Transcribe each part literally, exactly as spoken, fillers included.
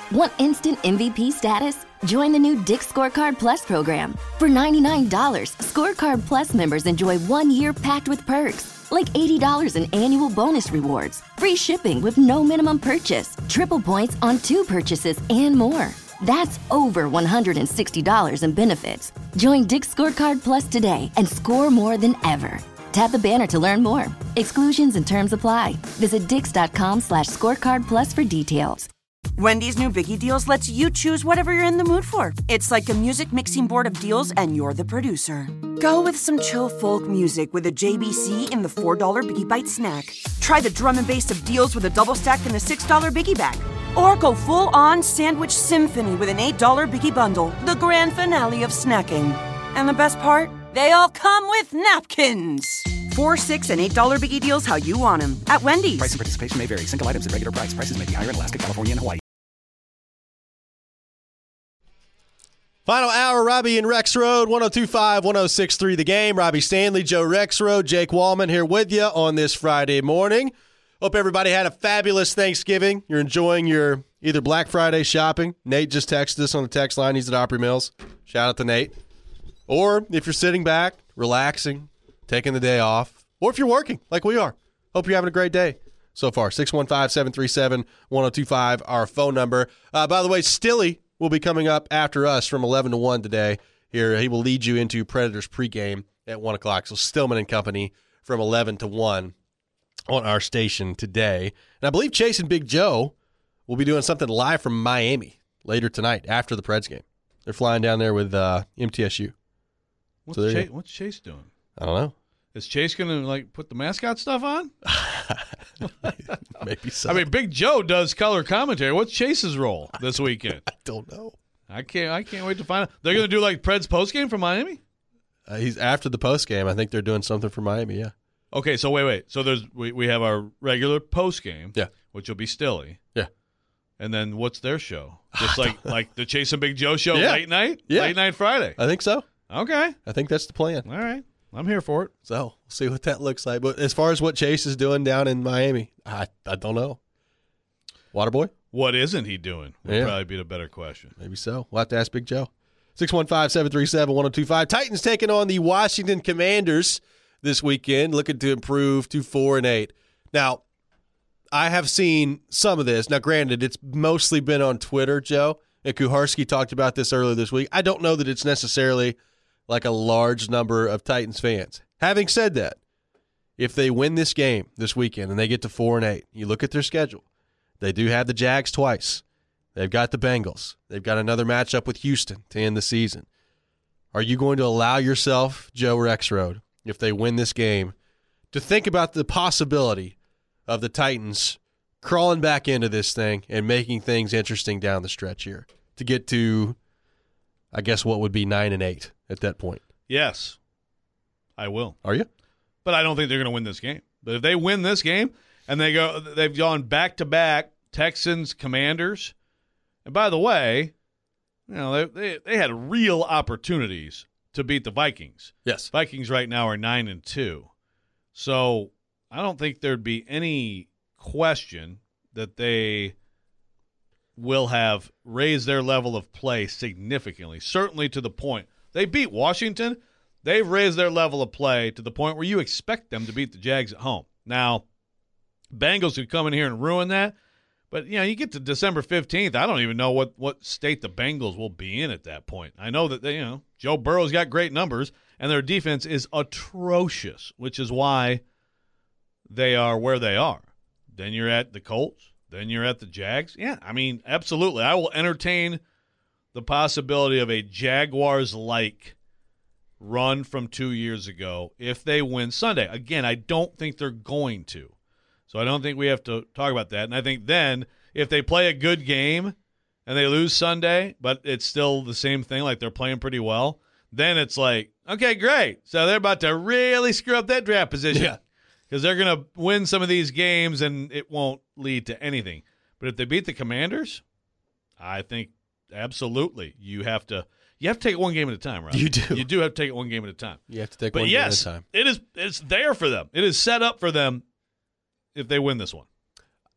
Want instant M V P status? Join the new Dick's Scorecard Plus program. For ninety-nine dollars, Scorecard Plus members enjoy one year packed with perks, like eighty dollars in annual bonus rewards, free shipping with no minimum purchase, triple points on two purchases, and more. That's over one hundred sixty dollars in benefits. Join Dick's Scorecard Plus today and score more than ever. Tap the banner to learn more. Exclusions and terms apply. Visit dix.com slash scorecard plus for details. Wendy's new Biggie Deals lets you choose whatever you're in the mood for. It's like a music mixing board of deals, and you're the producer. Go with some chill folk music with a J B C in the four dollar Biggie Bite snack. Try the drum and bass of deals with a double stack in the six dollar Biggie Bag. Or go full-on sandwich symphony with an eight dollar Biggie Bundle, the grand finale of snacking. And the best part? They all come with napkins. Four, six, and eight dollar Biggie Deals how you want them at Wendy's. Price and participation may vary. Single items at regular price. Prices may be higher in Alaska, California, and Hawaii. Final hour, Robbie and Rex Road, one oh two point five, one oh six point three The Game. Robbie Stanley, Joe Rexrode, Jake Wallman here with you on this Friday morning. Hope everybody had a fabulous Thanksgiving. You're enjoying your either Black Friday shopping. Nate just texted us on the text line. He's at Opry Mills. Shout out to Nate. Or if you're sitting back, relaxing, taking the day off, or if you're working like we are. Hope you're having a great day so far. six one five, seven three seven, one oh two five, our phone number. Uh, by the way, Stilly will be coming up after us from eleven to one today. Here, he will lead you into Predators pregame at one o'clock. So Stillman and Company from eleven to one on our station today. And I believe Chase and Big Joe will be doing something live from Miami later tonight after the Preds game. They're flying down there with uh, M T S U. What's, so Chase, what's Chase doing? I don't know. Is Chase going to like put the mascot stuff on? Maybe so. I mean, Big Joe does color commentary. What's Chase's role this weekend? I don't know. I can't. I can't wait to find out. They're going to do like Preds postgame from Miami. Uh, he's after the postgame. I think they're doing something for Miami. Yeah. Okay. So wait, wait. So there's we, we have our regular postgame. Yeah. Which will be Stilly. Yeah. And then what's their show? Just like like the Chase and Big Joe show Yeah. late night. Yeah. Late night Friday. I think so. Okay. I think that's the plan. All right. I'm here for it. So we'll see what that looks like. But as far as what Chase is doing down in Miami, I I don't know. Waterboy? What isn't he doing? Would Yeah. probably be the better question. Maybe so. We'll have to ask Big Joe. six one five, seven three seven, one oh two five. Titans taking on the Washington Commanders this weekend, looking to improve to four and eight. Now, I have seen some of this. Now, granted, it's mostly been on Twitter, Joe. And Kuharski talked about this earlier this week. I don't know that it's necessarily like a large number of Titans fans. Having said that, if they win this game this weekend and they get to four and eight, you look at their schedule. They do have the Jags twice. They've got the Bengals. They've got another matchup with Houston to end the season. Are you going to allow yourself, Joe Rexrode, if they win this game, to think about the possibility of the Titans crawling back into this thing and making things interesting down the stretch here to get to, I guess, what would be nine and eight at that point? Yes, I will. Are you? But I don't think they're going to win this game. But if they win this game and they go, they've gone back to back Texans, Commanders, and by the way, you know they, they they had real opportunities to beat the Vikings. Yes, Vikings right now are nine and two, so I don't think there'd be any question that they will have raised their level of play significantly. Certainly to the point they beat Washington. They've raised their level of play to the point where you expect them to beat the Jags at home. Now, Bengals could come in here and ruin that, but you know, you get to December fifteenth, I don't even know what, what state the Bengals will be in at that point. I know that they, you know, Joe Burrow's got great numbers, and their defense is atrocious, which is why they are where they are. Then you're at the Colts, then you're at the Jags. Yeah, I mean, absolutely. I will entertain the possibility of a Jaguars-like run from two years ago if they win Sunday. Again, I don't think they're going to. So I don't think we have to talk about that. And I think then if they play a good game and they lose Sunday, but it's still the same thing, like they're playing pretty well, then it's like, okay, great. So they're about to really screw up that draft position. Yeah. Because they're going to win some of these games and it won't lead to anything. But if they beat the Commanders, I think absolutely you have to You have to take it one game at a time, right? You do. You do have to take it one game at a time. You have to take but one yes, game at a time. It is, it's there for them. It is set up for them if they win this one.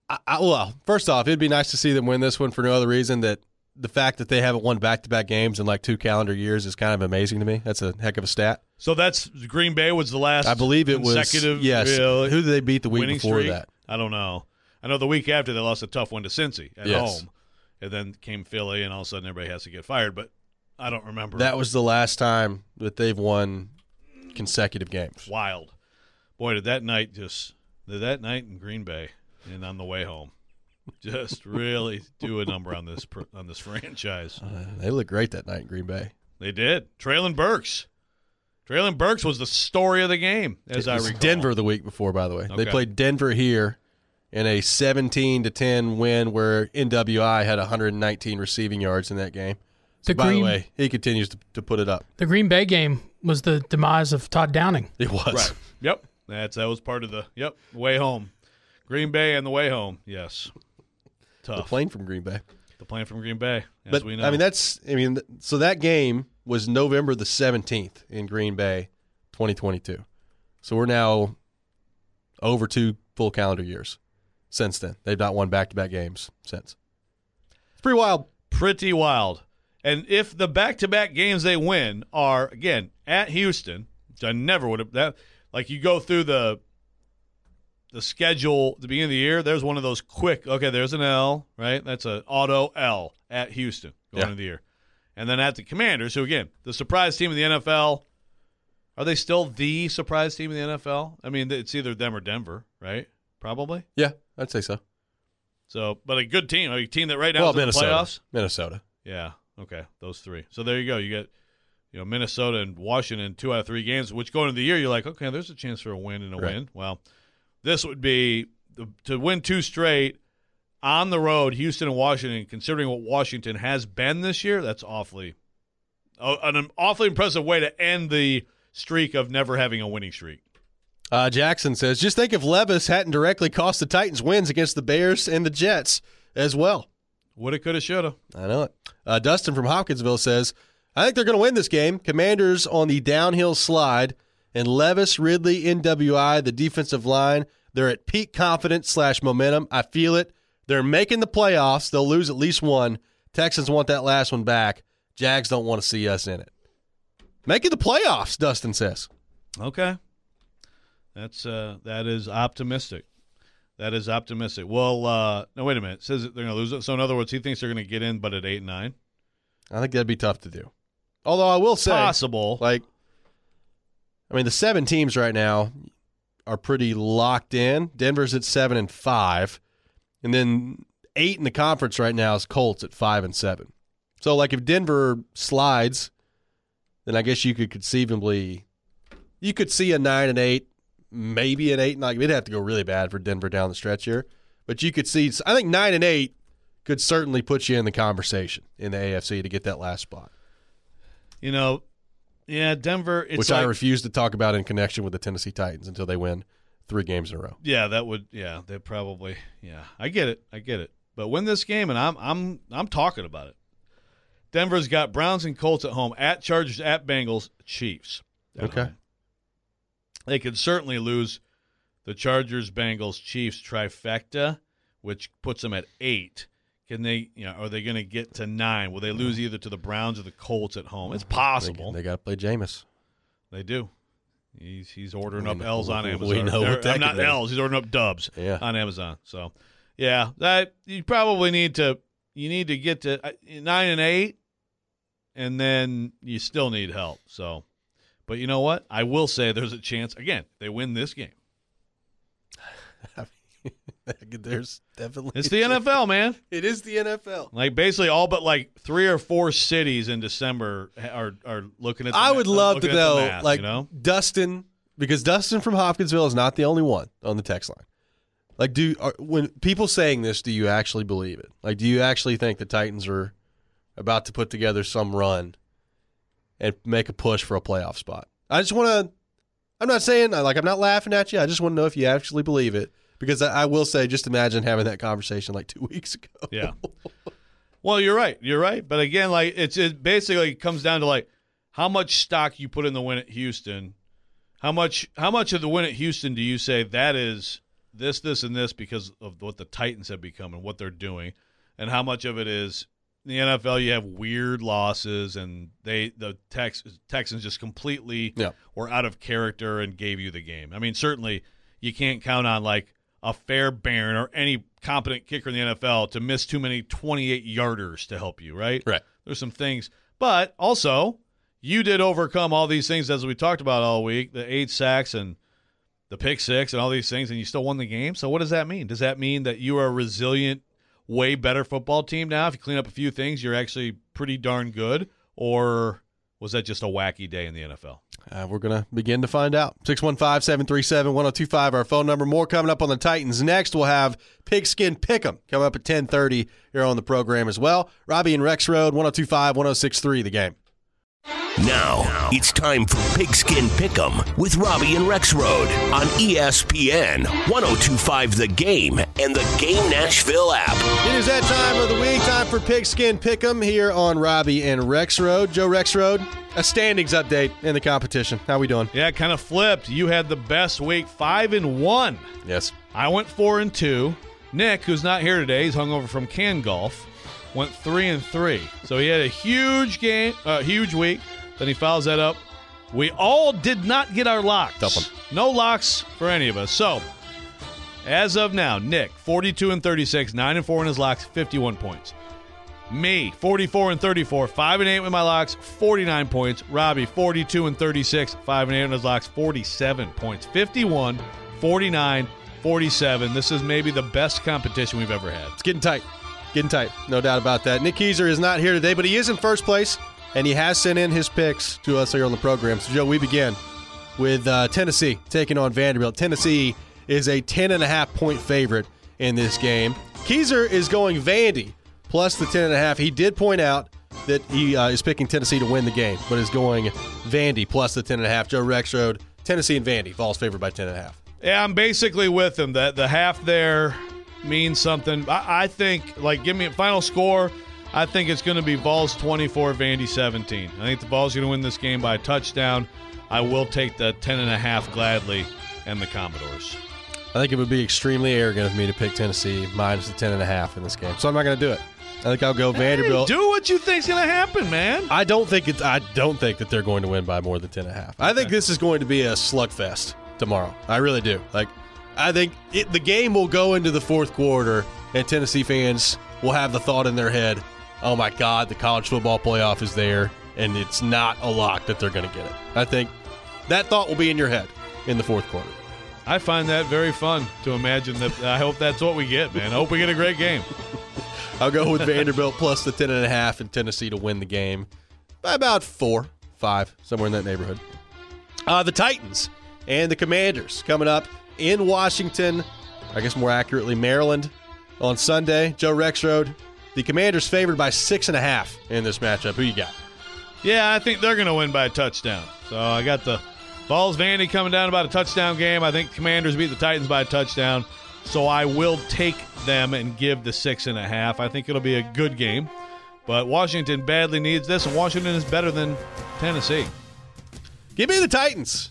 I, I, well, first off, it'd be nice to see them win this one for no other reason that the fact that they haven't won back-to-back games in like two calendar years is kind of amazing to me. That's a heck of a stat. So that's Green Bay was the last. I believe it was consecutive. Yes. Uh, Who did they beat the week winning before streak? that? I don't know. I know the week after they lost a tough one to Cincy at Yes. home, and then came Philly, and all of a sudden everybody has to get fired. But I don't remember. That was the last time that they've won consecutive games. Wild. Boy, did that night just did that night in Green Bay and on the way home just really do a number on this pr- on this franchise. Uh, they looked great that night in Green Bay. They did. Traylon Burks. Traylon Burks was the story of the game, as It I was recall. Denver the week before, by the way. Okay. They played Denver here in a seventeen to ten win where N W I had one hundred nineteen receiving yards in that game. So The by Green- the way, he continues to, to put it up. The Green Bay game was the demise of Todd Downing. It was. Right. Yep. That's that was part of the yep way home. Green Bay and the way home. Yes. Tough. The plane from Green Bay. The plane from Green Bay, as But we know. I mean, that's I mean, so that game was November the seventeenth in Green Bay, twenty twenty-two. So we're now over two full calendar years since then. They've not won back-to-back games since. It's pretty wild. pretty wild. And if the back-to-back games they win are again at Houston, which I never would have that like you go through the the schedule at the beginning of the year, there's one of those quick, okay, there's an L, right? That's an auto L at Houston going Yeah. into the year. And then at the Commanders, who again, the surprise team in the N F L, are they still the surprise team in the N F L? I mean, it's either them or Denver, right? Probably. Yeah, I'd say so. So, but a good team, a team that right now Well, is in the Minnesota. playoffs. Minnesota. Yeah. Okay. Those three. So there you go. You get, you know, Minnesota and Washington two out of three games, which going into the year, you're like, okay, there's a chance for a win and a Right. win. Well, this would be the, to win two straight on the road, Houston and Washington, considering what Washington has been this year, that's awfully, uh, an awfully impressive way to end the streak of never having a winning streak. Uh, Jackson says, just think if Levis hadn't directly cost the Titans wins against the Bears and the Jets as well. Woulda, coulda, shoulda. I know it. Uh, Dustin from Hopkinsville says, I think they're going to win this game. Commanders on the downhill slide, and Levis, Ridley, N W I, the defensive line, they're at peak confidence slash momentum. I feel it. They're making the playoffs. They'll lose at least one. Texans want that last one back. Jags don't want to see us in it. Making the playoffs, Dustin says. Okay. That's uh, that is optimistic. That is optimistic. Well, uh, no, wait a minute. It says that they're going to lose it. So, in other words, he thinks they're going to get in, but at eight and nine. I think that'd be tough to do. Although I will say, Possible. like, I mean, the seven teams right now are pretty locked in. Denver's at seven and five, and then eight in the conference right now is Colts at five and seven. So, like, if Denver slides, then I guess you could conceivably, you could see a nine and eight, maybe an eight. And like, it'd have to go really bad for Denver down the stretch here, but you could see. I think nine and eight could certainly put you in the conversation in the A F C to get that last spot. You know, yeah, Denver. It's Which like, I refuse to talk about in connection with the Tennessee Titans until they win three games in a row. Yeah, that would. Yeah, they probably. Yeah, I get it. I get it. But win this game, and I'm I'm I'm talking about it. Denver's got Browns and Colts at home, at Chargers, at Bengals, Chiefs. at Okay. home. They could certainly lose the Chargers, Bengals, Chiefs trifecta, which puts them at eight. Can they? You know, are they going to get to nine? Will they lose either to the Browns or the Colts at home? It's possible. They, they got to play Jameis. They do. He's he's ordering We up know- L's on we Amazon. know Or- what that I'm not could be. L's. He's ordering up dubs Yeah. on Amazon. So, yeah, that you probably need to you need to get to uh, nine and eight, and then you still need help. So, but you know what? I will say there's a chance again they win this game. There's definitely It's the N F L, man. It is the N F L. Like basically all but like three or four cities in December are are looking at. The I would ma- love to looking at the know, math, like you know? Dustin, because Dustin from Hopkinsville is not the only one on the text line. Like, do are, when people saying this, do you actually believe it? Like, do you actually think the Titans are about to put together some run and make a push for a playoff spot? I just want to. I'm not saying like I'm not laughing at you. I just want to know if you actually believe it. Because I, I will say, just imagine having that conversation like two weeks ago. Yeah. Well, you're right. You're right. But again, like it's it basically comes down to like how much stock you put in the win at Houston. How much how much of the win at Houston do you say that is this, this, and this because of what the Titans have become and what they're doing, and how much of it is in the N F L you have weird losses and they the Tex, Texans just completely yeah. were out of character and gave you the game. I mean, certainly you can't count on like a Fairbairn or any competent kicker in the N F L to miss too many twenty-eight yarders to help you, right? Right. There's some things. But also, you did overcome all these things as we talked about all week, the eight sacks and the pick six and all these things, and you still won the game. So what does that mean? Does that mean that you are a resilient, way better football team now? If you clean up a few things, you're actually pretty darn good? Or was that just a wacky day in the N F L? Uh, we're going to begin to find out. six one five, seven three seven, one oh two five, our phone number. More coming up on the Titans. Next, we'll have Pigskin Pick'em coming up at ten thirty here on the program as well. Robbie and Rex Road, one oh two five, one oh six three, The Game. Now, it's time for Pigskin Pick'em with Robbie and Rex Road on E S P N, one oh two five The Game, and the Game Nashville app. It is that time of the week, time for Pigskin Pick'em here on Robbie and Rex Road. Joe Rex Road, a standings update in the competition. How we doing? Yeah, kind of flipped. You had the best week, five and one. Yes. I went four and two. Nick, who's not here today, he's hung over from Can Golf, went three and three. So he had a huge game, uh, huge week. Then he follows that up. We all did not get our locks. Tough one. No locks for any of us. So, as of now, Nick, forty-two and thirty-six, nine and four in his locks, fifty-one points. Me, forty-four and thirty-four, five and eight with my locks, forty-nine points. Robbie, forty-two and thirty-six, five and eight in his locks, forty-seven points. fifty-one, forty-nine, forty-seven. This is maybe the best competition we've ever had. It's getting tight. Getting tight. No doubt about that. Nick Keiser is not here today, but he is in first place. And he has sent in his picks to us here on the program. So, Joe, we begin with uh, Tennessee taking on Vanderbilt. Tennessee is a ten and a half point favorite in this game. Keiser is going Vandy plus the ten and a half. He did point out that he uh, is picking Tennessee to win the game, but is going Vandy plus the ten and a half. Joe Rex Road, Tennessee and Vandy. Vols favored by ten and a half. Yeah, I'm basically with him. That the half there means something. I, I think, like, give me a final score. I think it's going to be Vols twenty-four, Vandy seventeen. I think the Vols are going to win this game by a touchdown. I will take the ten and a half gladly and the Commodores. I think it would be extremely arrogant of me to pick Tennessee minus the ten and a half in this game. So I'm not going to do it. I think I'll go Vanderbilt. Hey, do what you think's going to happen, man. I don't think it's. I don't think that they're going to win by more than ten and a half. I think this is going to be a slugfest tomorrow. I really do. Like, I think it, the game will go into the fourth quarter, and Tennessee fans will have the thought in their head, oh my God, the college football playoff is there, and it's not a lock that they're going to get it. I think that thought will be in your head in the fourth quarter. I find that very fun to imagine that. I hope that's what we get, man. I hope we get a great game. I'll go with Vanderbilt plus the ten and a half and Tennessee to win the game by about four, five, somewhere in that neighborhood. Uh, the Titans and the Commanders coming up in Washington, I guess more accurately Maryland, on Sunday. Joe Rex Road. The Commanders favored by six and a half in this matchup. Who you got? Yeah, I think they're going to win by a touchdown. So I got the Vols Vandy coming down about a touchdown game. I think Commanders beat the Titans by a touchdown. So I will take them and give the six and a half. I think it'll be a good game. But Washington badly needs this, and Washington is better than Tennessee. Give me the Titans.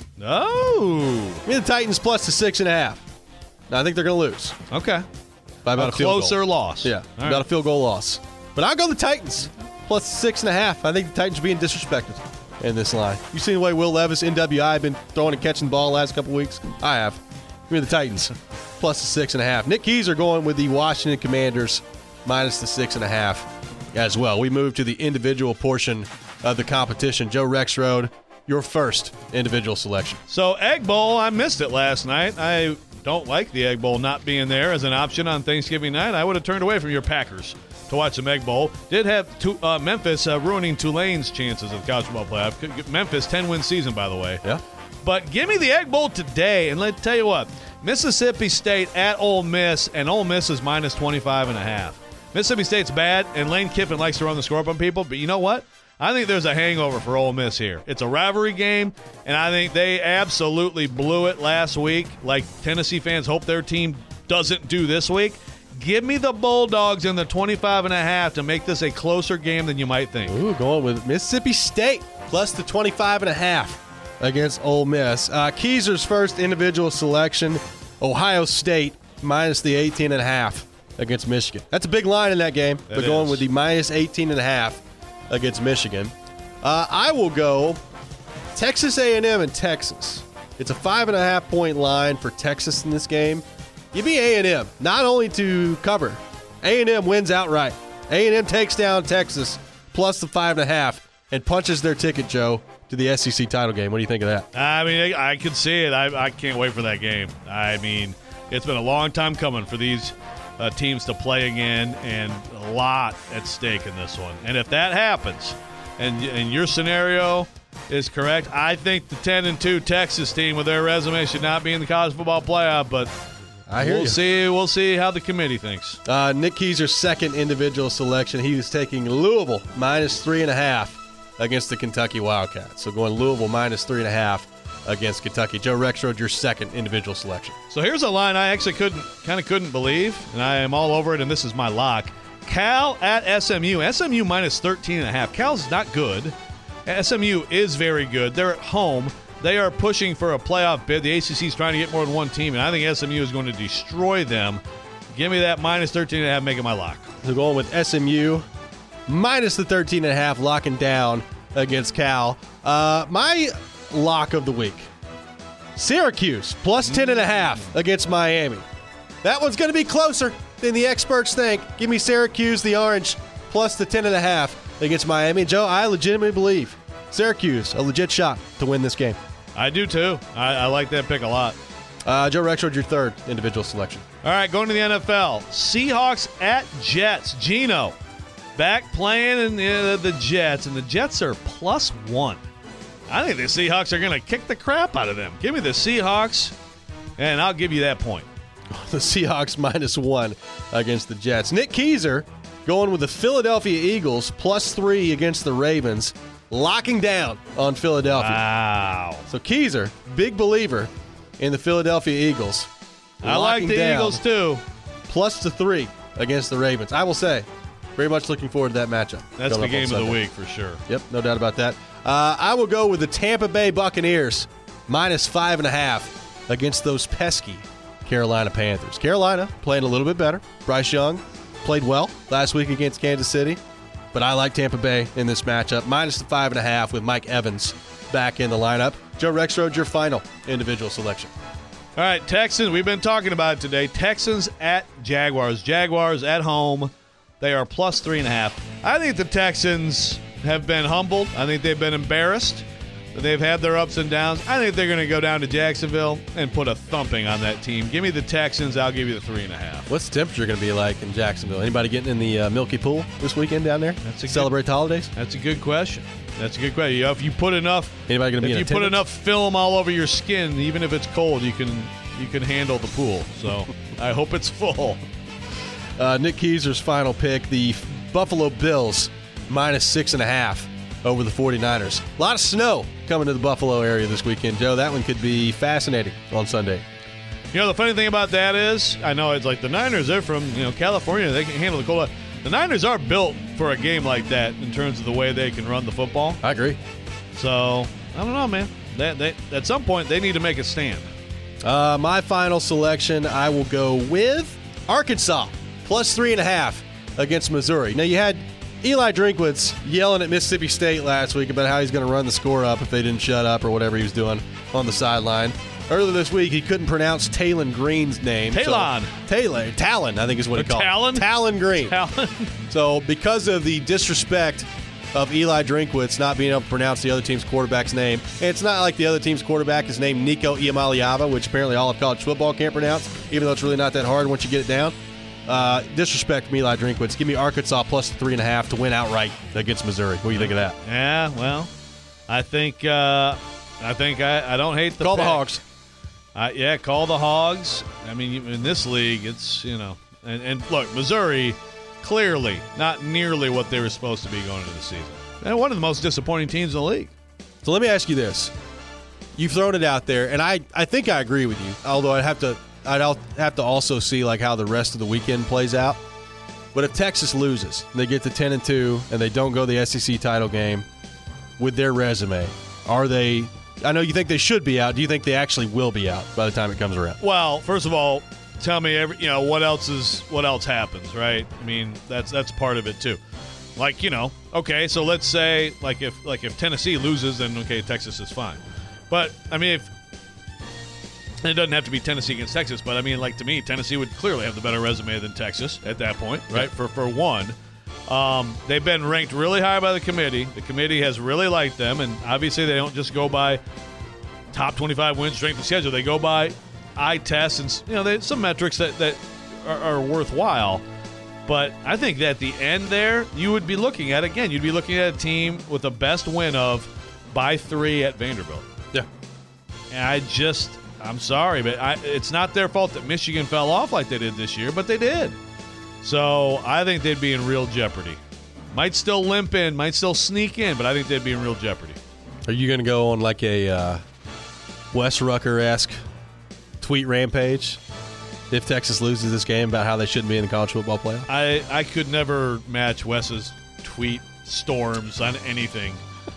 Oh. Give me the Titans plus the six and a half. Now, I think they're going to lose. Okay. By about a, a field closer goal. loss. Yeah, All about right. a field goal loss. But I'll go the Titans plus six and a half. I think the Titans are being disrespected in this line. You seen the way Will Levis, N W I, have been throwing and catching the ball the last couple weeks? I have. Give me the Titans plus the six and a half. Nick Keiser going with the Washington Commanders minus the six and a half as well. We move to the individual portion of the competition. Joe Rex Road, your first individual selection. So, Egg Bowl, I missed it last night. I don't like the Egg Bowl not being there as an option on Thanksgiving night. I would have turned away from your Packers to watch some Egg Bowl. Did have two, uh, Memphis uh, ruining Tulane's chances of the college football playoff. Memphis, ten-win season, by the way. Yeah. But give me the Egg Bowl today, and let's tell you what, Mississippi State at Ole Miss, and Ole Miss is minus twenty-five and a half. Mississippi State's bad, and Lane Kiffin likes to run the score up on people, but you know what? I think there's a hangover for Ole Miss here. It's a rivalry game, and I think they absolutely blew it last week, like Tennessee fans hope their team doesn't do this week. Give me the Bulldogs in the twenty-five and a half to make this a closer game than you might think. Ooh, going with Mississippi State plus the twenty-five and a half against Ole Miss. Uh, Keiser's first individual selection. Ohio State minus the eighteen and a half against Michigan. That's a big line in that game. It They're going is. with the minus eighteen and a half against Michigan. Uh, I will go Texas A and M and Texas. It's a five and a half point line for Texas in this game. Give me A and M, not only to cover. A and M wins outright. A and M takes down Texas plus the five and a half and punches their ticket, Joe, to the S E C title game. What do you think of that? I mean, I, I could see it. I, I can't wait for that game. I mean, it's been a long time coming for these uh, teams to play again, and a lot at stake in this one. And if that happens, and, and your scenario is correct, I think the ten and two Texas team with their resume should not be in the college football playoff, but I hear we'll you. see. We'll see how the committee thinks. Uh, Nick Keyser's second individual selection. He was taking Louisville minus three and a half against the Kentucky Wildcats. So going Louisville minus three and a half against Kentucky. Joe Rexrode, your second individual selection. So here's a line I actually couldn't, kind of couldn't believe, and I am all over it, and this is my lock. Cal at S M U. S M U minus thirteen and a half. Cal's not good. S M U is very good. They're at home. They are pushing for a playoff bid. The A C C is trying to get more than one team, and I think S M U is going to destroy them. Give me that minus thirteen and a half, make it my lock. So going with S M U minus the thirteen and a half, locking down against Cal. Uh, my lock of the week, Syracuse plus ten and a half against Miami. That one's going to be closer than the experts think. Give me Syracuse, the orange, plus the ten and a half against Miami. Joe, I legitimately believe Syracuse, a legit shot to win this game. I do too. I, I like that pick a lot. Uh, Joe Rexrode, your third individual selection. All right, going to the N F L. Seahawks at Jets. Geno back playing in the, the Jets, and the Jets are plus one. I think the Seahawks are going to kick the crap out of them. Give me the Seahawks, and I'll give you that point. The Seahawks minus one against the Jets. Nick Keyser going with the Philadelphia Eagles plus three against the Ravens, locking down on Philadelphia. Wow. So Keyser, big believer in the Philadelphia Eagles. I like locking the down Eagles too. Plus the three against the Ravens. I will say, very much looking forward to that matchup. That's coming the up on game of the Sunday. week for sure. Yep, no doubt about that. Uh, I will go with the Tampa Bay Buccaneers minus five and a half against those pesky Carolina Panthers. Carolina playing a little bit better. Bryce Young played well last week against Kansas City, but I like Tampa Bay in this matchup. Minus the five and a half with Mike Evans back in the lineup. Joe Rexrode, your final individual selection. All right, Texans, we've been talking about it today. Texans at Jaguars. Jaguars at home. They are plus three and a half. I think the Texans have been humbled. I think they've been embarrassed. They've had their ups and downs. I think they're going to go down to Jacksonville and put a thumping on that team. Give me the Texans. I'll give you the three and a half. What's the temperature going to be like in Jacksonville? Anybody getting in the uh, Milky Pool this weekend down there? That's a Celebrate good, the holidays? That's a good question. That's a good question. You know, if you put enough, Anybody going to be if in you put attendance? enough film all over your skin, even if it's cold, you can you can handle the pool. So I hope it's full. Uh, Nick Keyser's final pick, the Buffalo Bills, minus six and a half over the 49ers. A lot of snow coming to the Buffalo area this weekend, Joe. That one could be fascinating on Sunday. You know, the funny thing about that is, I know it's like the Niners, they're from, you know, California. They can handle the cold. The Niners are built for a game like that in terms of the way they can run the football. I agree. So, I don't know, man. They, they, at some point, they need to make a stand. Uh, my final selection, I will go with Arkansas, plus three and a half against Missouri. Now, you had Eli Drinkwitz yelling at Mississippi State last week about how he's going to run the score up if they didn't shut up or whatever he was doing on the sideline. Earlier this week, he couldn't pronounce Talon Green's name. Talon. So, Talon. Talon, I think is what he called Talon? it. Talon Green. Talon. So because of the disrespect of Eli Drinkwitz not being able to pronounce the other team's quarterback's name, and it's not like the other team's quarterback is named Nico Iamaleava, which apparently all of college football can't pronounce, even though it's really not that hard once you get it down. Uh, disrespect from Eli Drinkwitz. Give me Arkansas plus three and a half to win outright against Missouri. What do you think of that? Yeah, well, I think uh, I think I, I don't hate the Call pick. the Hogs. Uh, yeah, call the Hogs. I mean, in this league, it's, you know, and, and look, Missouri, clearly not nearly what they were supposed to be going into the season. And one of the most disappointing teams in the league. So let me ask you this. You've thrown it out there, and I, I think I agree with you, although I'd have to I'd have to also see like how the rest of the weekend plays out. But if Texas loses, they get to ten and two, and they don't go to the S E C title game with their resume, are they I know you think they should be out. Do you think they actually will be out by the time it comes around? Well, first of all, tell me every you know what else is what else happens, right? I mean, that's that's part of it too. Like, you know, okay, so let's say like if like if Tennessee loses, then okay, Texas is fine. But I mean, if and it doesn't have to be Tennessee against Texas, but I mean, like to me, Tennessee would clearly have the better resume than Texas at that point, right? Yeah. For for one, um, they've been ranked really high by the committee. The committee has really liked them, and obviously they don't just go by top twenty-five wins, strength of schedule. They go by eye tests and you know they, some metrics that that are, are worthwhile. But I think that at the end there, you would be looking at again. You'd be looking at a team with the best win of by three at Vanderbilt. Yeah, and I just. I'm sorry, but I, it's not their fault that Michigan fell off like they did this year, but they did. So I think they'd be in real jeopardy. Might still limp in, might still sneak in, but I think they'd be in real jeopardy. Are you going to go on like a uh, Wes Rucker-esque tweet rampage if Texas loses this game about how they shouldn't be in the college football playoff? I, I could never match Wes's tweet storms on anything.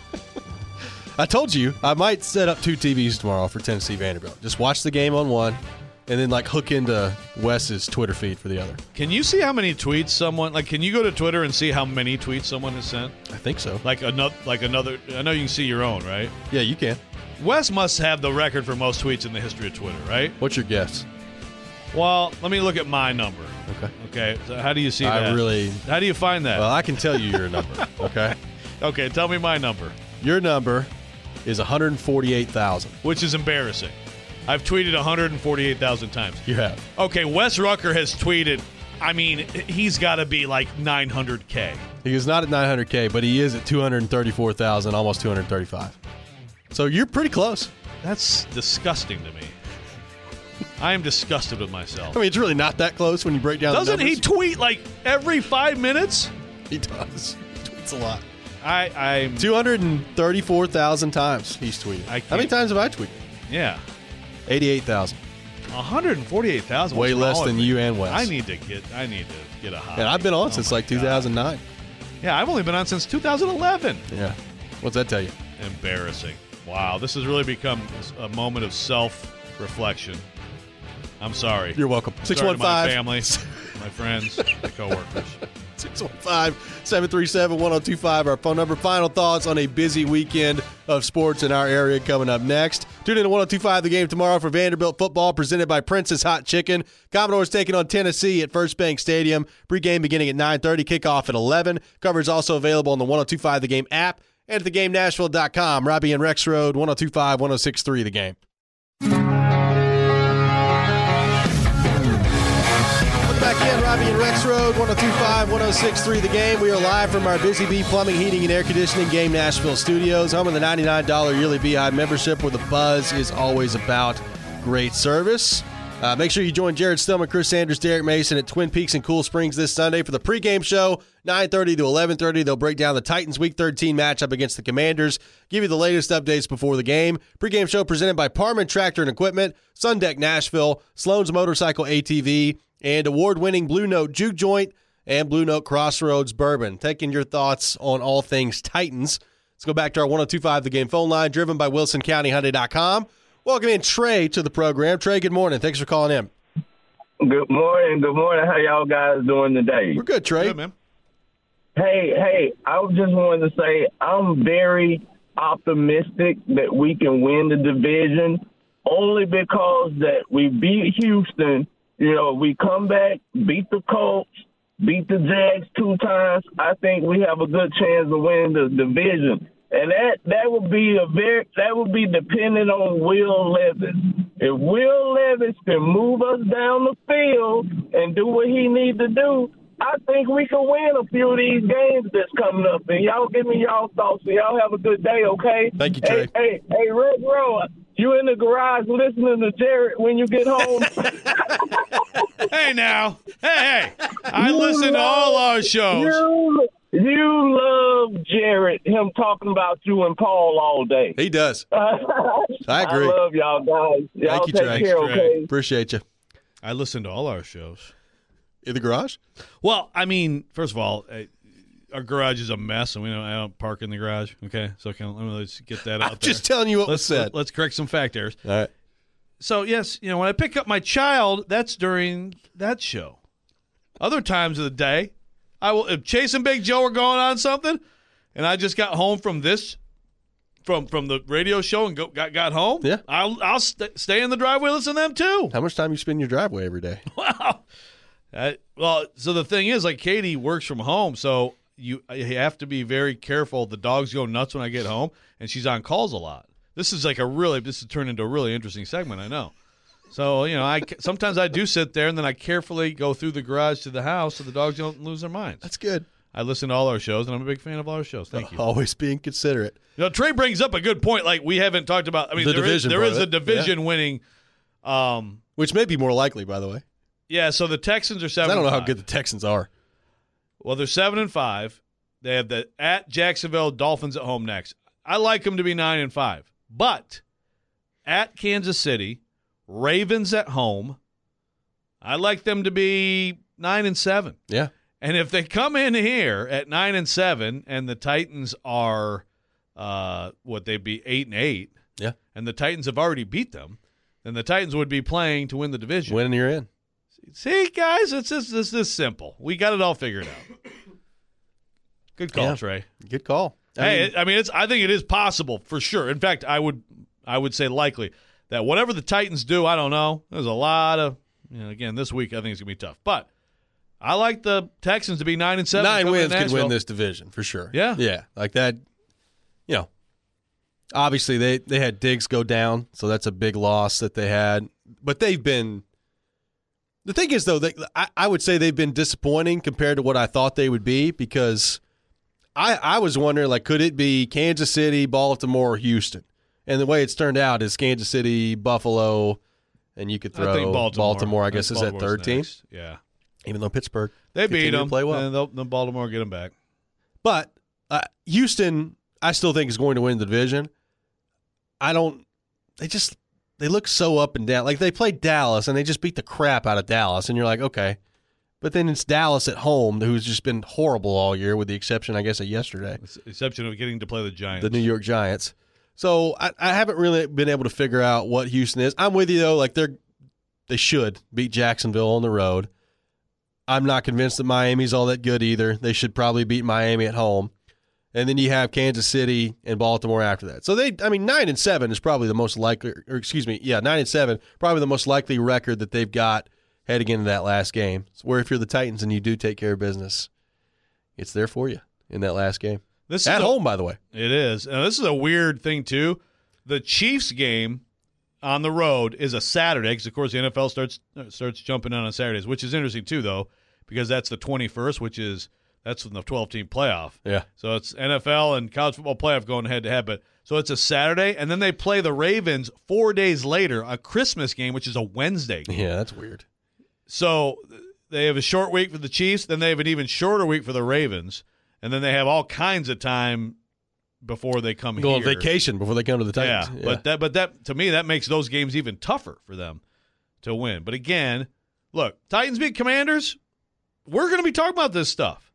I told you I might set up two T Vs tomorrow for Tennessee Vanderbilt. Just watch the game on one, and then like hook into Wes's Twitter feed for the other. Can you see how many tweets someone like? Can you go to Twitter and see how many tweets someone has sent? I think so. Like another, like another. I know you can see your own, right? Yeah, you can. Wes must have the record for most tweets in the history of Twitter, right? What's your guess? Well, let me look at my number. Okay. Okay. So how do you see I that? I really. How do you find that? Well, I can tell you your number. Okay. Okay. Tell me my number. Your number is one hundred forty-eight thousand. Which is embarrassing. I've tweeted one hundred forty-eight thousand times. You have. Okay, Wes Rucker has tweeted, I mean, he's got to be like nine hundred K. He is not at nine hundred K, but he is at two hundred thirty-four thousand, almost two hundred thirty-five. So you're pretty close. That's disgusting to me. I am disgusted with myself. I mean, it's really not that close when you break down Doesn't the numbers. he tweet like every five minutes? He does. He tweets a lot. I, I'm two hundred thirty-four thousand times he's tweeted. How many times have I tweeted? Yeah. eighty-eight thousand. one hundred forty-eight thousand. Way less than you and Wes. I need to get I need to get a hobby. And I've been on oh since like two God. thousand nine. Yeah, I've only been on since two thousand eleven. Yeah. What's that tell you? Embarrassing. Wow, this has really become a moment of self-reflection. I'm sorry. You're welcome. six Sorry one to five my family, my friends, my coworkers. six one five, seven three seven, one oh two five, our phone number. Final thoughts on a busy weekend of sports in our area coming up next. Tune in to one oh two five The Game tomorrow for Vanderbilt football presented by Princess Hot Chicken. Commodores taking on Tennessee at First Bank Stadium. Pre-game beginning at nine thirty, kickoff at eleven. Coverage also available on the one oh two five The Game app and at the game nashville dot com. Robbie and Rex Road, one oh two five, one oh six three The Game. Back in, Robbie and Rex Road, one oh two five, one oh six three The Game. We are live from our Busy Bee Plumbing, Heating, and Air Conditioning Game Nashville studios, home of the ninety-nine dollars yearly Beehive membership, where the buzz is always about great service. Uh, make sure you join Jared Stillman, Chris Sanders, Derek Mason at Twin Peaks and Cool Springs this Sunday for the pregame show, nine thirty to eleven thirty. They'll break down the Titans' Week thirteen matchup against the Commanders, give you the latest updates before the game. Pregame show presented by Parman Tractor and Equipment, Sundeck Nashville, Sloan's Motorcycle A T V, and award-winning Blue Note Juke Joint and Blue Note Crossroads Bourbon. Taking your thoughts on all things Titans. Let's go back to our one oh two five The Game phone line, driven by Wilson County Hyundai dot com. Welcome in Trey to the program. Trey, good morning. Thanks for calling in. Good morning. Good morning. How y'all guys doing today? We're good, Trey. Good, man. Hey, hey, I just wanted to say I'm very optimistic that we can win the division only because that we beat Houston. You know, we come back, beat the Colts, beat the Jags two times. I think we have a good chance of winning the division. And that, that would be a very that would be dependent on Will Levis. If Will Levis can move us down the field and do what he needs to do, I think we can win a few of these games that's coming up. And y'all give me y'all thoughts. So y'all have a good day, okay? Thank you, Trey. Hey, hey, hey, Red Row, you in the garage listening to Jared when you get home? Hey, now. Hey, hey. I listen to all our shows. You, you love Jared, him talking about you and Paul all day. He does. I agree. I love y'all guys. Y'all Thank you, take Trey. care, Thanks, Trey. okay? Appreciate you. I listen to all our shows. In the garage? Well, I mean, first of all, I, our garage is a mess, and we don't I don't park in the garage. Okay, so can let me let's get that out I'm there. just telling you what let's, was said. Let's correct some fact errors. All right. So yes, you know when I pick up my child, that's during that show. Other times of the day, I will if Chase and Big Joe are going on something, and I just got home from this. From from the radio show and go, got got home. Yeah, I'll I'll st- stay in the driveway listen to them too. How much time you spend in your driveway every day? Wow. Uh, well, so the thing is, like Katie works from home, so you you have to be very careful. The dogs go nuts when I get home, and she's on calls a lot. This is like a really this has turned into a really interesting segment. I know. So you know, I sometimes I do sit there and then I carefully go through the garage to the house so the dogs don't lose their minds. That's good. I listen to all our shows, and I'm a big fan of all our shows. Thank you. Always being considerate. You know, Trey brings up a good point. Like we haven't talked about. I mean, The there is, division there part is of a it. division Yeah. winning. Um, Which may be more likely, by the way. yeah. So the Texans are 'Cause seven. I don't know and how five. good the Texans are. Well, they're seven and five. They have the at Jacksonville Dolphins at home next. I like them to be nine and five, but at Kansas City, Ravens at home. I like them to be nine and seven. Yeah. And if they come in here at nine and seven, and the Titans are, uh, what they'd be eight and eight, Yeah. and the Titans have already beat them, then the Titans would be playing to win the division. Winning, you're in. See, guys, it's just it's this simple. We got it all figured out. Good call, Yeah. Trey. Good call. I hey, mean, I mean, it's. I think it is possible for sure. In fact, I would, I would say likely that whatever the Titans do, I don't know. There's a lot of, you know, again, this week I think it's gonna be tough, but I like the Texans to be nine and seven. nine coming to wins could Nashville. win this division for sure. Yeah. Yeah. Like that, you know, obviously they, they had Diggs go down, so that's a big loss that they had. But they've been – the thing is, though, they, I, I would say they've been disappointing compared to what I thought they would be because I, I was wondering, like, could it be Kansas City, Baltimore, or Houston? And the way it's turned out is Kansas City, Buffalo, and you could throw I think Baltimore. I guess, think is that Baltimore's third team? next. Yeah. Even though Pittsburgh They beat continue to them. play well. And they'll, then Baltimore get them back. But uh, Houston, I still think is going to win the division. I don't. They just they look so up and down. Like they played Dallas and they just beat the crap out of Dallas, and you're like, okay. But then it's Dallas at home, who's just been horrible all year, with the exception, I guess, of yesterday, With the exception of getting to play the Giants. the New York Giants. So I, I haven't really been able to figure out what Houston is. I'm with you though. Like they're they should beat Jacksonville on the road. I'm not convinced that Miami's all that good either. They should probably beat Miami at home. And then you have Kansas City and Baltimore after that. So they, I mean, nine and seven is probably the most likely, or excuse me, yeah, nine and seven, probably the most likely record that they've got heading into that last game. So where if you're the Titans and you do take care of business, it's there for you in that last game. This At is a- home, by the way. It is. And this is a weird thing, too. The Chiefs game on the road is a Saturday because, of course, the N F L starts starts jumping on on Saturdays, which is interesting, too, though, because that's the twenty-first, which is that's from the twelve-team playoff. Yeah. So it's N F L and college football playoff going head-to-head. But so it's a Saturday, and then they play the Ravens four days later, a Christmas game, which is a Wednesday game. Yeah, that's weird. So they have a short week for the Chiefs, then they have an even shorter week for the Ravens, and then they have all kinds of time before they come Go on here. vacation before they come to the Yeah, Titans. but that, but that to me that makes those games even tougher for them to win. But again, look, Titans beat Commanders. We're going to be talking about this stuff,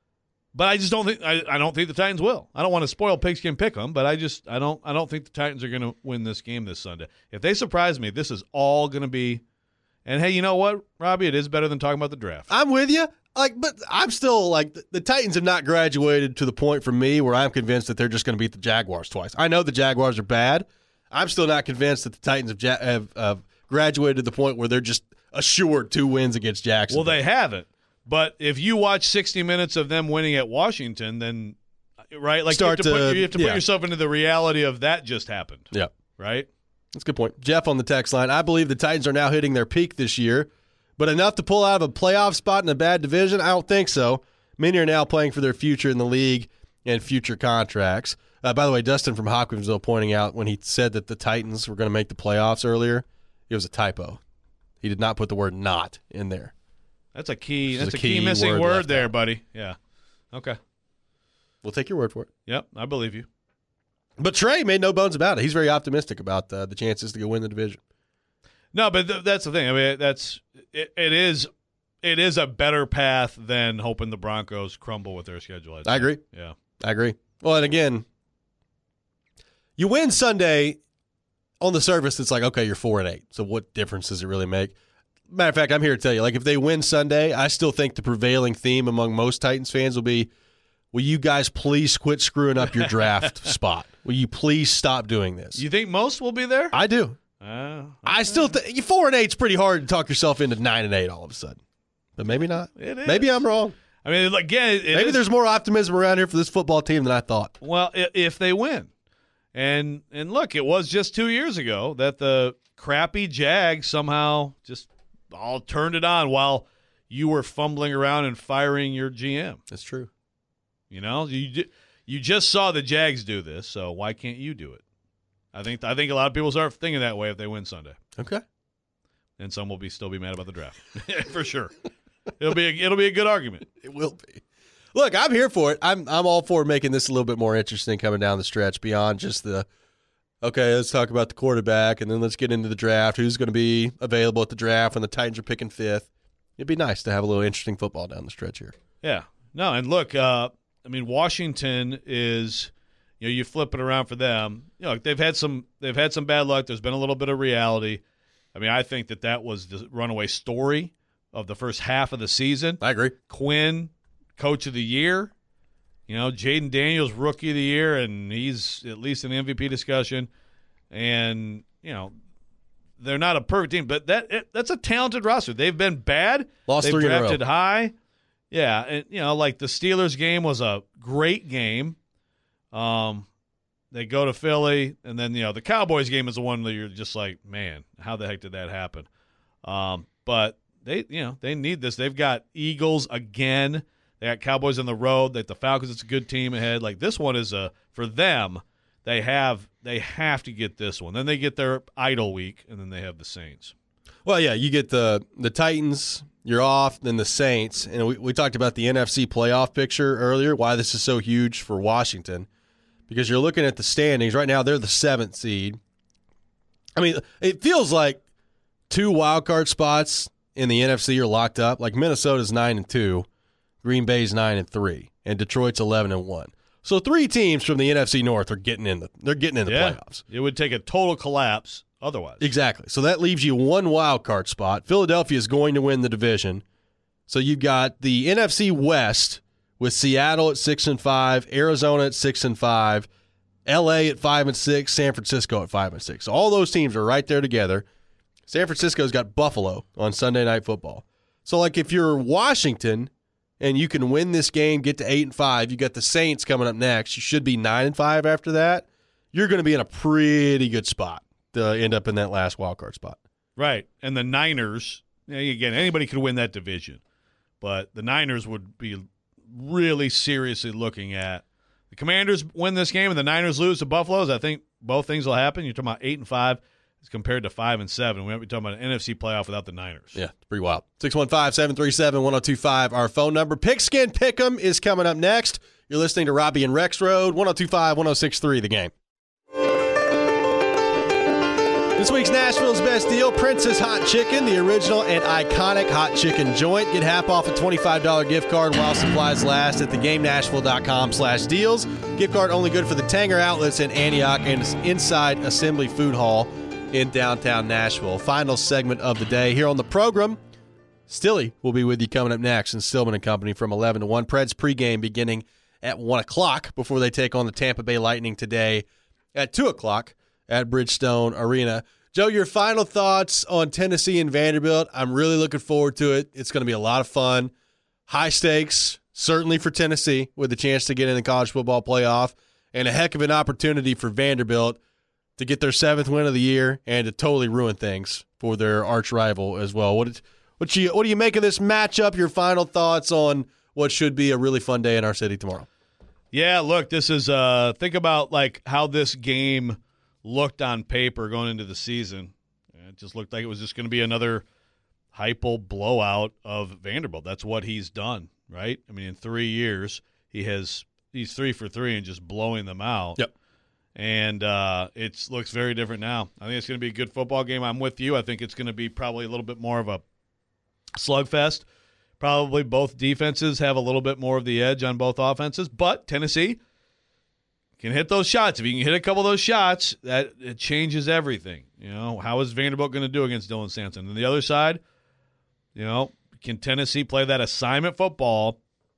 but I just don't think I, I don't think the Titans will. I don't want to spoil Pigskin Pick'em, but I just I don't I don't think the Titans are going to win this game this Sunday. If they surprise me, this is all going to be. And hey, you know what, Robbie? It is better than talking about the draft. I'm with you. Like, but I'm still like the, the Titans have not graduated to the point for me where I'm convinced that they're just going to beat the Jaguars twice. I know the Jaguars are bad. I'm still not convinced that the Titans have, ja- have, have graduated to the point where they're just assured two wins against Jacksonville. Well, they haven't. But if you watch sixty minutes of them winning at Washington, then right, like Start you have to, to- put, you have to yeah. put yourself into the reality of that just happened. Yeah. Right. That's a good point. Jeff on the text line. I believe the Titans are now hitting their peak this year, but enough to pull out of a playoff spot in a bad division? I don't think so. Many are now playing for their future in the league and future contracts. Uh, by the way, Dustin from Hopkinsville pointing out when he said that the Titans were going to make the playoffs earlier, it was a typo. He did not put the word "not" in there. That's a key. There's That's a a key, key missing word word, left there, out. buddy. Yeah. Okay. We'll take your word for it. Yep. I believe you. But Trey made no bones about it. He's very optimistic about uh, the chances to go win the division. No, but th- that's the thing. I mean, that's it, it is it is a better path than hoping the Broncos crumble with their schedule. I agree. Yeah. I agree. Well, and again, you win Sunday, on the surface, it's like, okay, you're four and eight. So what difference does it really make? Matter of fact, I'm here to tell you, like, if they win Sunday, I still think the prevailing theme among most Titans fans will be, will you guys please quit screwing up your draft spot? Will you please stop doing this? You think most will be there? I do. Uh, okay. I still think four and eight's pretty hard to talk yourself into nine and eight all of a sudden, but maybe not. It is. Maybe I'm wrong. I mean, again, it maybe is, there's more optimism around here for this football team than I thought. Well, if they win, and and look, it was just two years ago that the crappy Jags somehow just all turned it on while you were fumbling around and firing your G M. That's true. You know, you you just saw the Jags do this, so why can't you do it? I think I think a lot of people start thinking that way if they win Sunday. Okay. And some will be still be mad about the draft for sure. It'll be a, it'll be a good argument. It will be. Look, I'm here for it. I'm I'm all for making this a little bit more interesting coming down the stretch beyond just the, okay, let's talk about the quarterback and then let's get into the draft. Who's going to be available at the draft when the Titans are picking fifth? It'd be nice to have a little interesting football down the stretch here. Yeah. No, and look, uh, I mean, Washington is, you know, you flip it around for them. You know, they've had some they've had some bad luck. There's been a little bit of reality. I mean, I think that that was the runaway story of the first half of the season. I agree. Quinn, Coach of the Year. You know, Jaden Daniels, Rookie of the Year, and he's at least in the M V P discussion. And, you know, they're not a perfect team, but that it, that's a talented roster. They've been bad. Lost They've three in a row. drafted high. Yeah, and, you know, like the Steelers game was a great game. Um, they go to Philly, and then, you know, the Cowboys game is the one that you're just like, man, how the heck did that happen? Um, but they, you know, they need this. They've got Eagles again. They got Cowboys on the road. They got the Falcons. It's a good team ahead. Like this one is a for them. They have they have to get this one. Then they get their idle week, and then they have the Saints. Well, yeah, you get the the Titans. You're off, then the Saints. And we, we talked about the N F C playoff picture earlier, why this is so huge for Washington. Because you're looking at the standings. Right now, they're the seventh seed. I mean, it feels like two wild card spots in the N F C are locked up. Like Minnesota's nine and two, Green Bay's nine and three, and Detroit's eleven and one. So three teams from the N F C North are getting in the they're getting in the yeah, playoffs. It would take a total collapse otherwise. Exactly. So that leaves you one wild card spot. Philadelphia is going to win the division. So you've got the N F C West with Seattle at six and five, Arizona at six and five, L A at five and six, San Francisco at five and six. So all those teams are right there together. San Francisco's got Buffalo on Sunday Night Football. So like if you're Washington and you can win this game, get to eight and five, you got the Saints coming up next. You should be nine and five after that. You're going to be in a pretty good spot to end up in that last wild card spot. Right. And the Niners, again, anybody could win that division. But the Niners would be really seriously looking at the Commanders win this game and the Niners lose to Buffalo's. I think both things will happen. You're talking about eight and five as compared to five and seven. We might be talking about an N F C playoff without the Niners. Yeah, it's pretty wild. six one five, seven three seven, one oh two five, our phone number. Pigskin Pick'em is coming up next. You're listening to Robbie and Rex Road, one oh two five, one oh six three, The Game. This week's Nashville's Best Deal, Princess Hot Chicken, the original and iconic hot chicken joint. Get half off a twenty-five dollars gift card while supplies last at theGameNashville.com slash deals. Gift card only good for the Tanger outlets in Antioch and inside Assembly Food Hall in downtown Nashville. Final segment of the day here on the program. Stilly will be with you coming up next, and Stillman and Company from eleven to one. Preds pregame beginning at one o'clock before they take on the Tampa Bay Lightning today at two o'clock at Bridgestone Arena. Joe, your final thoughts on Tennessee and Vanderbilt. I'm really looking forward to it. It's going to be a lot of fun. High stakes, certainly for Tennessee, with a chance to get in the college football playoff, and a heck of an opportunity for Vanderbilt to get their seventh win of the year and to totally ruin things for their arch rival as well. What, what, you, what do you make of this matchup? Your final thoughts on what should be a really fun day in our city tomorrow? Yeah, look, this is uh, – think about, like, how this game – looked on paper going into the season. It just looked like it was just going to be another Heupel blowout of Vanderbilt. That's what he's done, right? I mean, in three years, he has he's three for three and just blowing them out. Yep. And uh, it looks very different now. I think it's going to be a good football game. I'm with you. I think it's going to be probably a little bit more of a slugfest. Probably both defenses have a little bit more of the edge on both offenses, but Tennessee can hit those shots. If you can hit a couple of those shots, that it changes everything. You know, how is Vanderbilt going to do against Dylan Sampson? And the other side, you know, can Tennessee play that assignment football?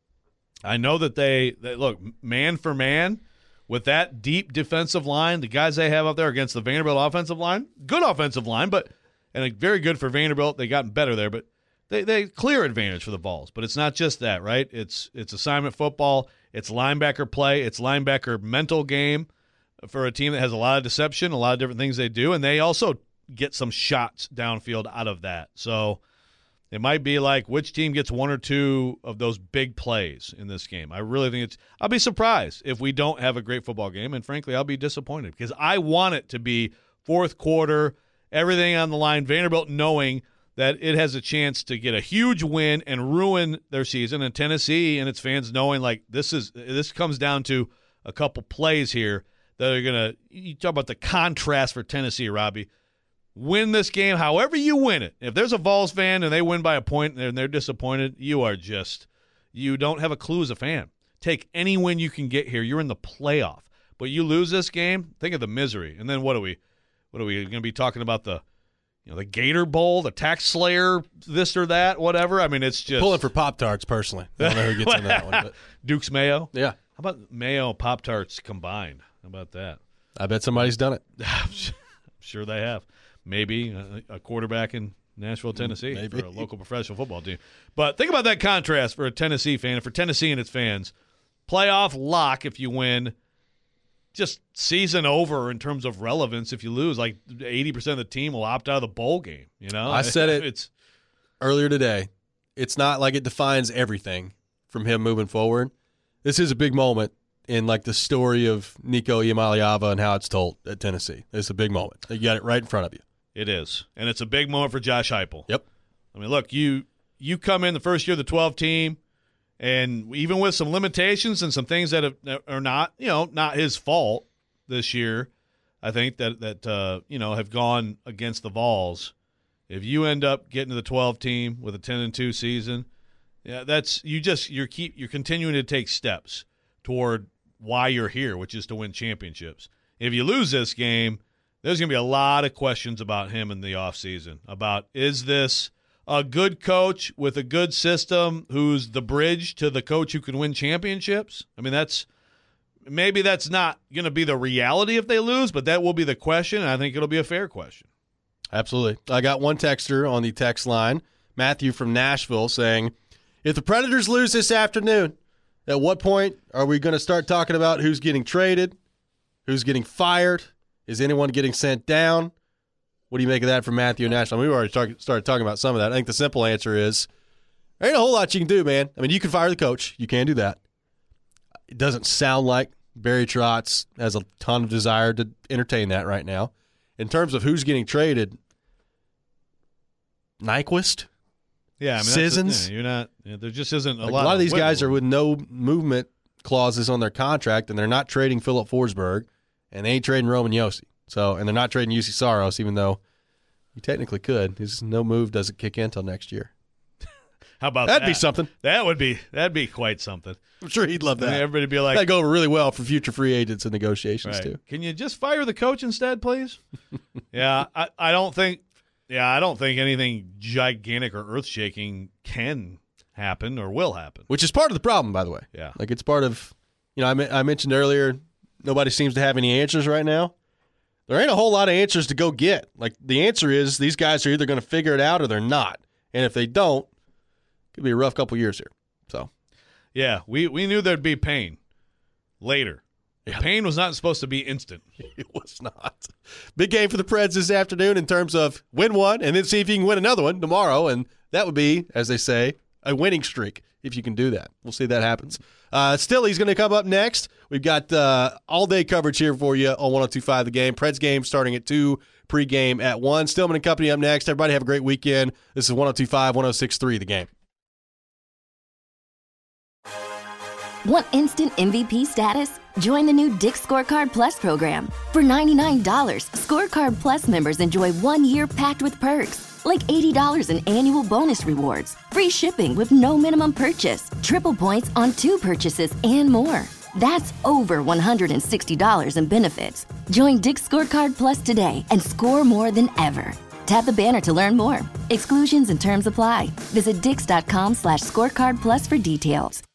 I know that they, they look, man for man, with that deep defensive line, the guys they have out there against the Vanderbilt offensive line, good offensive line, but and very good for Vanderbilt. They gotten better there, but They they clear advantage for the Vols, but it's not just that, right? It's it's assignment football, it's linebacker play, it's linebacker mental game for a team that has a lot of deception, a lot of different things they do, and they also get some shots downfield out of that. So it might be like which team gets one or two of those big plays in this game. I really think it's – I'll be surprised if we don't have a great football game, and frankly, I'll be disappointed because I want it to be fourth quarter, everything on the line, Vanderbilt knowing – that it has a chance to get a huge win and ruin their season, and Tennessee and its fans knowing like this is this comes down to a couple plays here that are gonna. You talk about the contrast for Tennessee, Robbie. Win this game, however you win it. If there's a Vols fan and they win by a point and they're disappointed, you are just you don't have a clue as a fan. Take any win you can get here. You're in the playoff, but you lose this game. Think of the misery, and then what are we? What are we going to be talking about the? You know, the Gator Bowl, the Tax Slayer, this or that, whatever. I mean, it's just pulling for Pop-Tarts personally. I don't know who gets in that one. But. Duke's Mayo. Yeah. How about Mayo Pop-Tarts combined? How about that? I bet somebody's done it. I'm sure they have. Maybe a, a quarterback in Nashville, Tennessee, Maybe. for a local professional football team. But think about that contrast for a Tennessee fan and for Tennessee and its fans. Playoff lock if you win. Just season over in terms of relevance if you lose. Like eighty percent of the team will opt out of the bowl game. You know, I said it it's earlier today. It's not like it defines everything from him moving forward. This is a big moment in like the story of Nico Iamaleava and how it's told at Tennessee. It's a big moment. You got it right in front of you. It is. And it's a big moment for Josh Heupel. Yep. I mean, look, you you come in the first year of the twelve team, and even with some limitations and some things that, have, that are not, you know, not his fault this year, I think that that uh, you know have gone against the Vols. If you end up getting to the twelve team with a ten and two season, yeah, that's you just you're keep you're continuing to take steps toward why you're here, which is to win championships. If you lose this game, there's going to be a lot of questions about him in the offseason, about is this a good coach with a good system who's the bridge to the coach who can win championships? I mean, that's maybe that's not going to be the reality if they lose, but that will be the question, and I think it'll be a fair question. Absolutely. I got one texter on the text line, Matthew from Nashville, saying, if the Predators lose this afternoon, at what point are we going to start talking about who's getting traded, who's getting fired, is anyone getting sent down? What do you make of that from Matthew and Nashville? I mean, we already talk, started talking about some of that. I think the simple answer is there ain't a whole lot you can do, man. I mean, you can fire the coach. You can do that. It doesn't sound like Barry Trotz has a ton of desire to entertain that right now. In terms of who's getting traded, Nyquist, yeah, I mean, Sissons. Yeah, you're not. Yeah, there just isn't a like lot. A lot of these wiggle guys are room. with no movement clauses on their contract, and they're not trading Philip Forsberg, and they ain't trading Roman Josi. So, and they're not trading U C Saros, even though you technically could. His no move doesn't kick in until next year. How about that'd that? be something? That would be that'd be quite something. I'm sure he'd love that. I mean, everybody would be like, that'd go over really well for future free agents and negotiations right. too. Can you just fire the coach instead, please? yeah, I, I don't think. Yeah, I don't think anything gigantic or earth shaking can happen or will happen. Which is part of the problem, by the way. Yeah, like it's part of. You know, I I mentioned earlier, nobody seems to have any answers right now. There ain't a whole lot of answers to go get. Like, the answer is these guys are either going to figure it out or they're not. And if they don't, it could be a rough couple years here. So, yeah, we, we knew there'd be pain later. Yeah. The pain was not supposed to be instant. It was not. Big game for the Preds this afternoon in terms of win one and then see if you can win another one tomorrow. And that would be, as they say, a winning streak if you can do that. We'll see if that happens. Uh, still, he's going to come up next. We've got uh, all-day coverage here for you on one oh two point five The Game. Preds game starting at two, pregame at one. Stillman and company up next. Everybody have a great weekend. This is one oh two point five, one oh six point three The Game. Want instant M V P status? Join the new Dick Scorecard Plus program. For ninety-nine dollars, Scorecard Plus members enjoy one year packed with perks, like eighty dollars in annual bonus rewards, free shipping with no minimum purchase, triple points on two purchases, and more. That's over one hundred sixty dollars in benefits. Join Dick's Scorecard Plus today and score more than ever. Tap the banner to learn more. Exclusions and terms apply. Visit dix.com slash scorecard plus for details.